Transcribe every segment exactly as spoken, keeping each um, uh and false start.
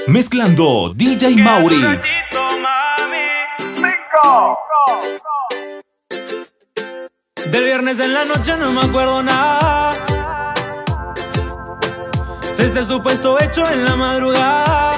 Mezclando D J Maurix. Del viernes en la noche no me acuerdo nada, desde el supuesto hecho en la madrugada,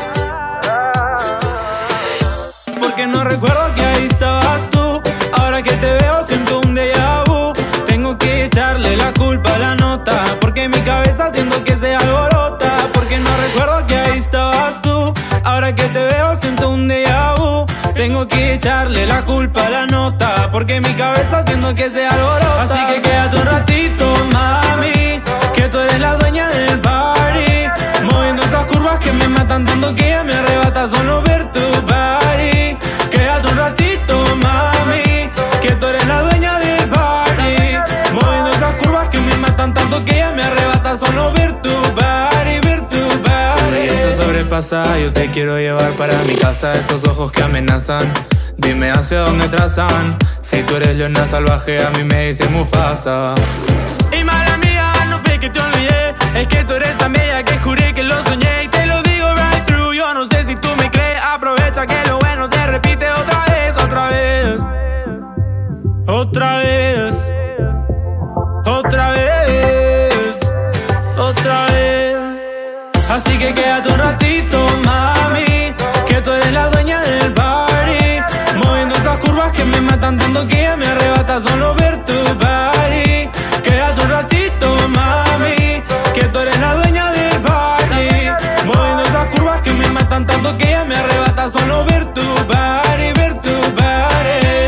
porque no recuerdo que ahí estabas tú. Ahora que te veo siento un déjà vu. Tengo que echarle la culpa a la nota, porque mi cabeza siento que se alborota, porque no recuerdo que ahí estabas tú. Ahora que te veo siento un déjà vu. Tengo que echarle la culpa a la nota, porque mi cabeza siento que se alborota. Así que quédate un ratito, mami, que tú eres la dueña del party, moviendo esas curvas que me matan tanto que ya me arrebata solo ver tu body. Quédate un ratito, mami, que tú eres la dueña del party, moviendo esas curvas que me matan tanto que ya me arrebata solo ver tu body, ver tu body. Eso sobrepasa, yo te quiero llevar para mi casa. Esos ojos que amenazan, dime hacia dónde trazan. Si tú eres leona salvaje, a mí me dicen Mufasa. Y mala mía, no fue que te olvidé, es que tú eres tan bella que juré que lo soñé. Y te lo digo right through, yo no sé si tú me crees. Aprovecha que lo bueno se repite otra vez, otra vez, otra vez, otra vez, otra vez. Así que quédate un ratito, mami, que tú eres la dueña del party, moviendo esas curvas que me matan tanto que ya me arrebata solo ver tu body. Quédate un ratito, mami, que tú eres la dueña del party, moviendo esas curvas que me matan tanto que ya me arrebata solo ver tu body, ver tu body,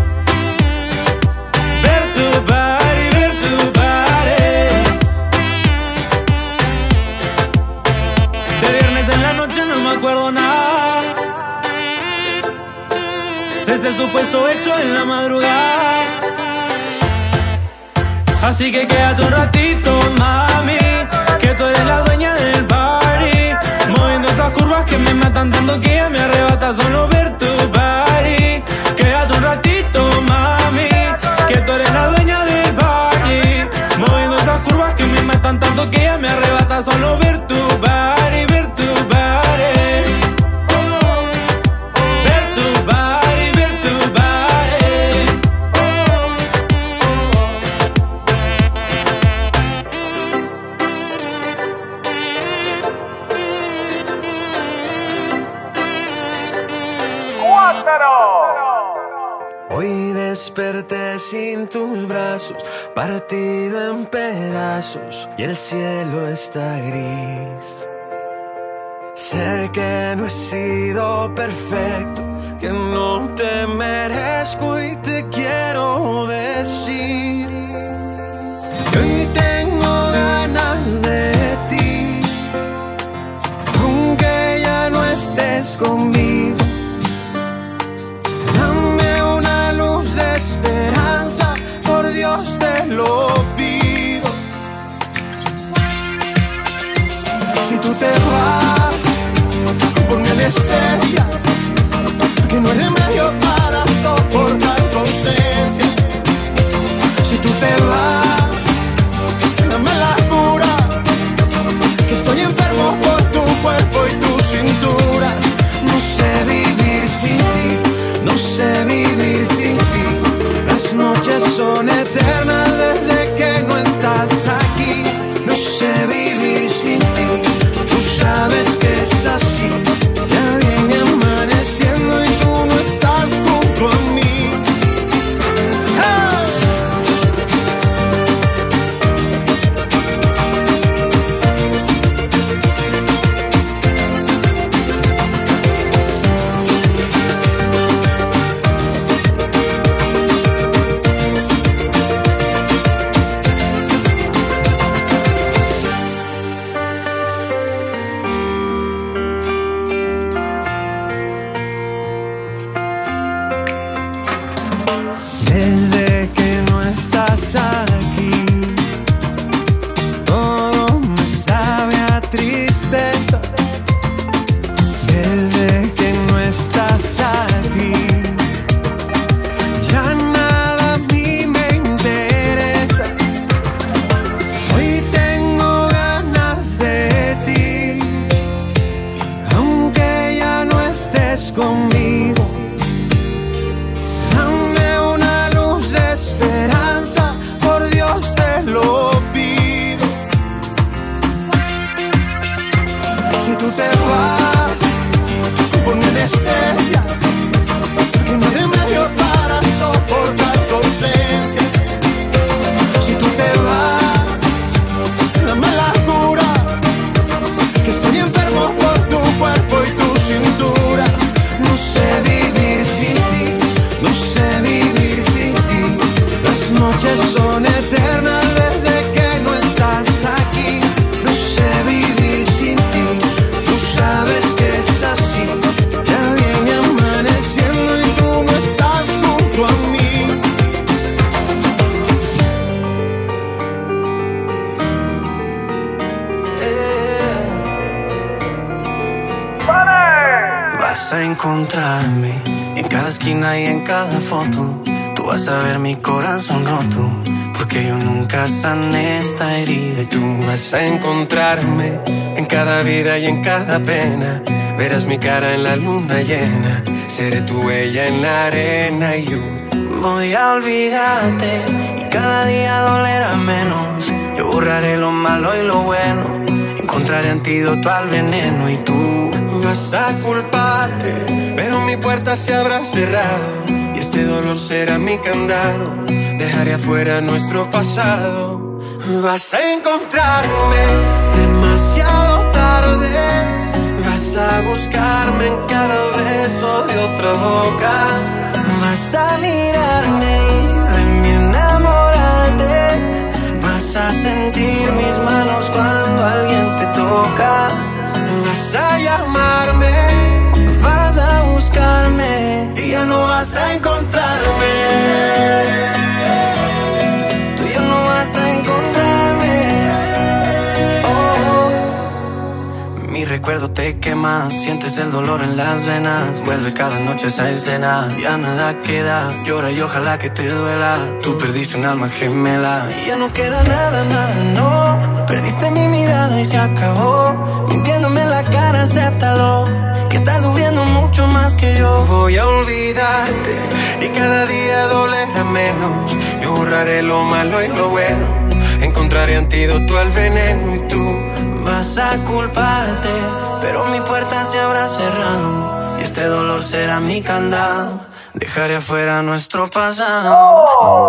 ver tu body, ver tu body. De viernes en la noche no me acuerdo nada, desde el supuesto hecho en la madrugada. Así que quédate un ratito, mami, que tú eres la dueña del party, moviendo esas curvas que me matan tanto que ya me arrebata solo ver tu body. Quédate un ratito, mami, que tú eres la dueña del party, moviendo esas curvas que me matan tanto que ya me arrebata solo ver tu body, ver tu body, ver tu body, ver tu body. Hoy desperté sin tus brazos, partido en pedazos, y el cielo está gris. Sé que no he sido perfecto, que no te merezco y te quiero decir que hoy tengo ganas de ti, aunque ya no estés conmigo. Esperanza, por Dios te lo pido. Si tú te vas, ponme anestesia, que no hay remedio para soportar tu ausencia. Si tú te vas, dame la cura, que estoy enfermo por tu cuerpo y tu cintura. No sé vivir sin ti, no sé vivir sin ti. Las noches son eternas desde que no estás aquí. No sé vivir sin ti, tú sabes que es así. Ya viene amaneciendo y tú no estás junto a mí. estás conmigo. Dame una luz de esperanza, por Dios te lo pido. Si tú te vas, por mi anestesia, que no hay remedio para soportar tu ausencia. Si tú te vas, dame la cura, que estoy enfermo por tu cuerpo y tu cintura. No sé vivir sin ti, no sé vivir sin ti. Las noches son eternas desde que no estás aquí. No sé vivir sin ti, tú sabes que es así. Ya viene amaneciendo y tú no estás junto a mí. Vas a encontrarme en cada esquina y en cada foto. Tú vas a ver mi corazón roto, porque yo nunca sané esta herida. Y tú vas a encontrarme en cada vida y en cada pena. Verás mi cara en la luna llena, seré tu huella en la arena. Y yo voy a olvidarte y cada día dolerá menos. Yo borraré lo malo y lo bueno, encontraré antídoto al veneno. Y tú vas a culparte, pero mi puerta se habrá cerrado y este dolor será mi candado. Dejaré afuera nuestro pasado. Vas a encontrarme demasiado tarde, vas a buscarme en cada beso de otra boca. Vas a mirarme y de mí enamorarte. Vas a sentir mis manos cuando alguien te toca. Vas a llamarme, vas a buscarme y ya no vas a encontrarme. Tú ya no vas a encontrarme. Oh, mi recuerdo te quema, sientes el dolor en las venas. Vuelves cada noche a esa escena, ya nada queda, llora y ojalá que te duela. Tú perdiste un alma gemela y ya no queda nada, nada, no. Perdiste mi mirada y se acabó, mintiéndome en la cara, acéptalo, que estás sufriendo mucho más que yo. Voy a olvidarte y cada día dolerá menos. Yo borraré lo malo y lo bueno, encontraré antídoto al veneno. Y tú vas a culparte, pero mi puerta se habrá cerrado y este dolor será mi candado. Dejaré afuera nuestro pasado.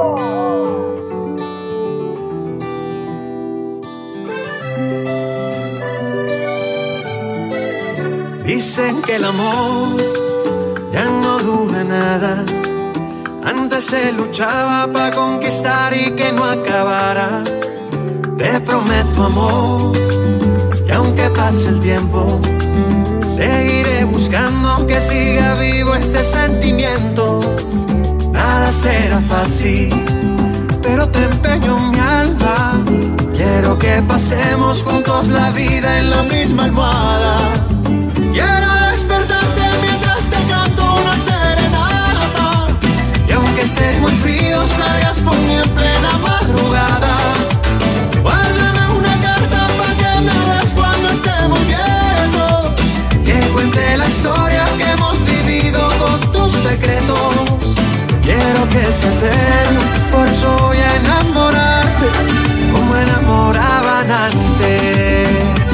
Dicen que el amor ya no dura nada. Antes se luchaba para conquistar y que no acabara. Te prometo, amor, que aunque pase el tiempo, seguiré buscando que siga vivo este sentimiento. Nada será fácil, pero te empeño mi alma. Quiero que pasemos juntos la vida en la misma almohada. Quiero despertarte mientras te canto una serenata. Y aunque esté muy frío, salgas por mí en plena madrugada. Guárdame una carta para que me des cuando estemos viejos. Que cuente la historia que hemos vivido con tus secretos. Quiero que sea eterno, por eso voy a enamorarte como enamoraban antes.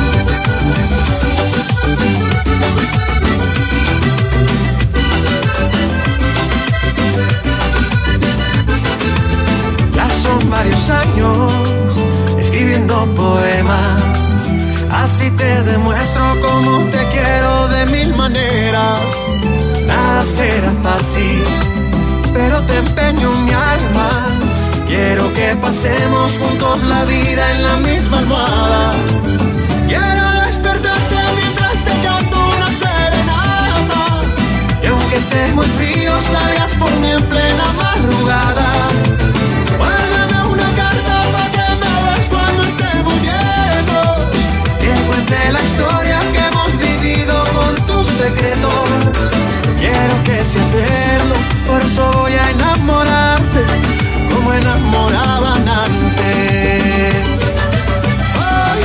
Ya son varios años escribiendo poemas, así te demuestro cómo te quiero de mil maneras. Nada será fácil, pero te empeño mi alma. Quiero que pasemos juntos la vida en la misma almohada. Quiero despertarte mientras te canto una serenata. Y aunque esté muy frío, salgas por mí en plena madrugada. Guárdame una carta para que me des cuando estemos viejos. Que cuente la historia que hemos vivido con tus secretos. Quiero que sea eterno, por eso voy a enamorarte como enamoraban antes. Ay.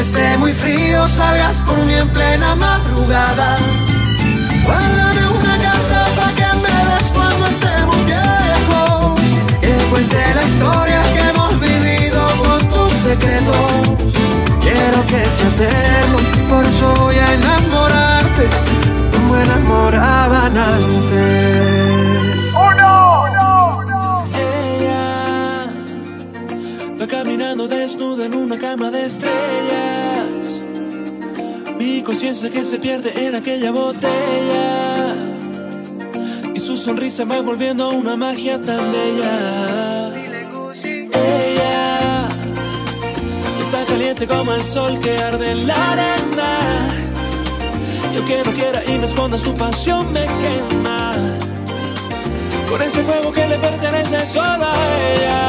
esté muy frío, salgas por mí en plena madrugada. Guárdame una carta pa' que me des cuando estemos viejos. Que cuente la historia que hemos vivido con tus secretos. Quiero que sea eterno, por eso voy a enamorarte como enamoraban antes. ¡Oh, no! no, no. Ella va caminando desnuda en una cama de estrellas. Mi conciencia que se pierde en aquella botella. Y su sonrisa va volviendo una magia tan bella. Ella está caliente como el sol que arde en la arena. Y aunque no quiera y me esconda, su pasión me quema. Con ese fuego que le pertenece solo a ella.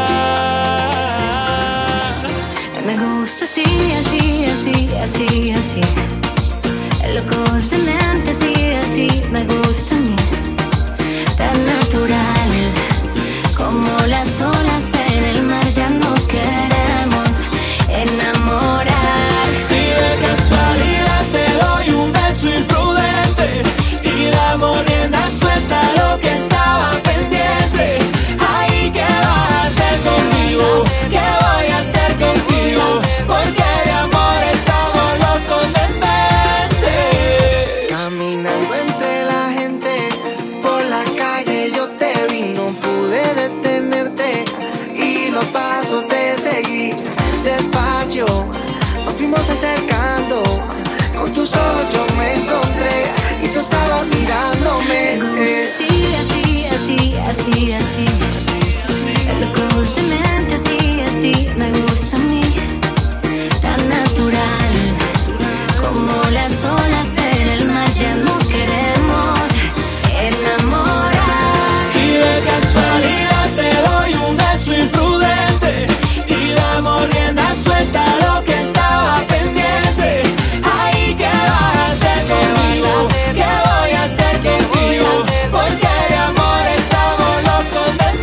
Me gusta así, así, así, así, así. Locos de mente, así, así. Me gusta a mí. Tan natural como las olas en el mar. Ya nos queremos enamorar. Si de casualidad te doy un beso imprudente y la morena suelta lo que estaba pendiente, ay, ¿qué vas a hacer conmigo? ¿Qué voy a hacer contigo? Porque de amor estamos locos de mente. Caminando entre la gente por la calle yo te vi, no pude detenerte y los pasos te seguí despacio. Nos fuimos acercando, con tus ojos yo me encontré y tú estabas mirándome. Me gusta así, así, así, así, así. Locos de mente, así, así. Me gusta a mí. Tan natural como las olas en el mar. Ya nos queremos enamorar. Si de casualidad te doy un beso imprudente y la morena suelta lo que estaba pendiente, ay, ¿qué vas a hacer conmigo? ¿Qué voy a hacer contigo? Porque de amor estamos locos de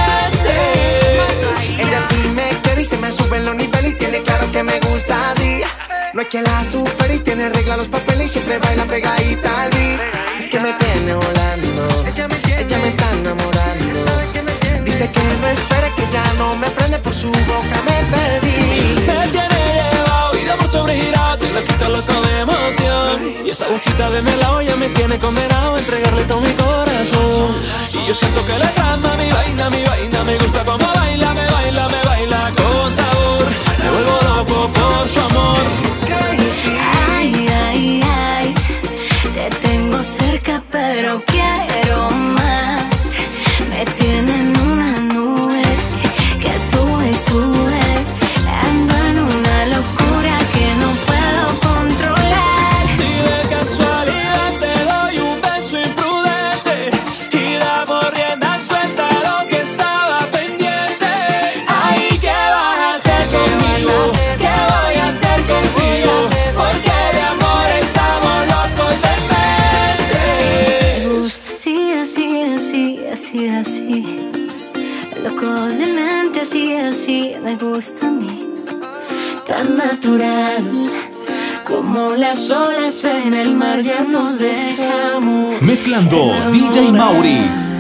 mente. Ella sí me quiere y se me suben los niveles y tiene claro que me gusta así. No hay quien la supere y tiene regla los papeles y siempre baila pegadita al beat. Es que me tiene volando, ella me está enamorando. Dice que no espere, que ya no me prende, por su boca me perdí. Me tiene llevado y de amor sobregirado y la quita loco de emoción. Y esa boquita de melao ya me tiene condenado a entregarle todo mi corazón. Y yo siento que le trama mi vaina, mi vaina. Me gusta como baila, me baila, me baila con sabor. Me vuelvo loco por su amor. Ay, ay, ay. Te tengo cerca pero quiero más. Me tiene en una nube que sube y sube. Ando en una locura que no puedo controlar. Si de casualidad te doy un beso imprudente y la morena suelta lo que estaba pendiente, ay, ¿qué vas a hacer conmigo? ¿Qué voy a hacer contigo? Porque de amor estamos locos de mente. Me gusta así, así, así, así, así. Locos de mente, así, así. Me gusta a mí. Tan natural como las olas en el mar, ya nos dejamos. Mezclando D J Maurix.